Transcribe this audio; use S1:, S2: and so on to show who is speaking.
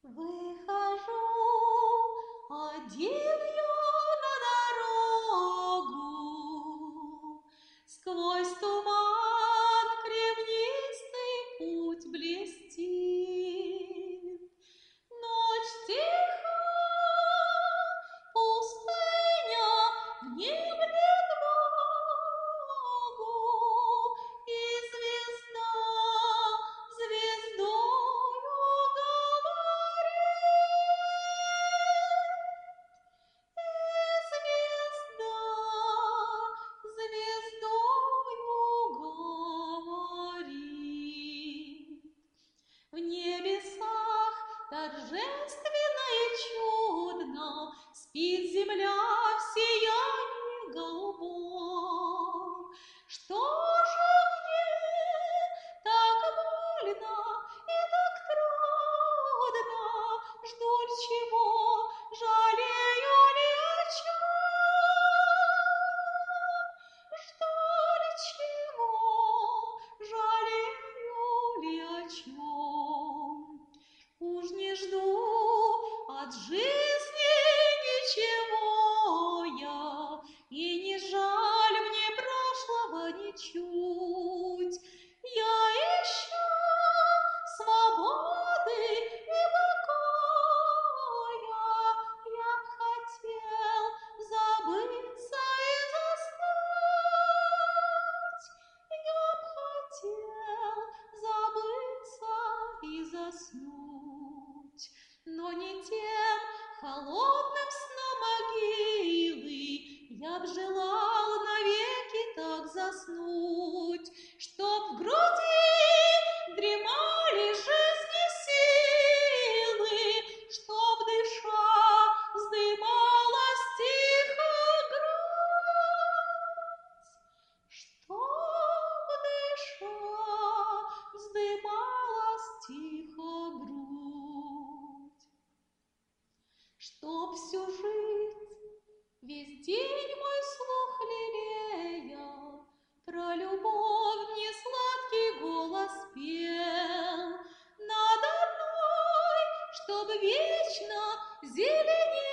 S1: Выхожу один я на дорогу, сквозь туман кремнистый путь блестит. Ночь тиха, пустыня, в небе Богу, и звезда звездою говорит. В небесах торжественно и чудно спит земля в сиянии голубом. Что же мне так больно и так трудно? Жду ли чего, жалею ли о чем? Жду ли чего, жалею ли о чем? Уж не жду от жизни ничего я, и не жаль мне прошлого ничуть. Я ищу свободы и покоя, я б хотел забыться и заснуть. Я б хотел забыться и заснуть, но не тем холодным сном могилы я б желал навеки так заснуть, чтоб в груди дремали жизни силы, чтоб дыша вздымалась тихо грудь, чтоб дыша вздымалась тихо грудь, чтоб всю жизнь, весь день мой слух лелея, про любовь мне сладкий голос пел надо мной, чтоб вечно зеленел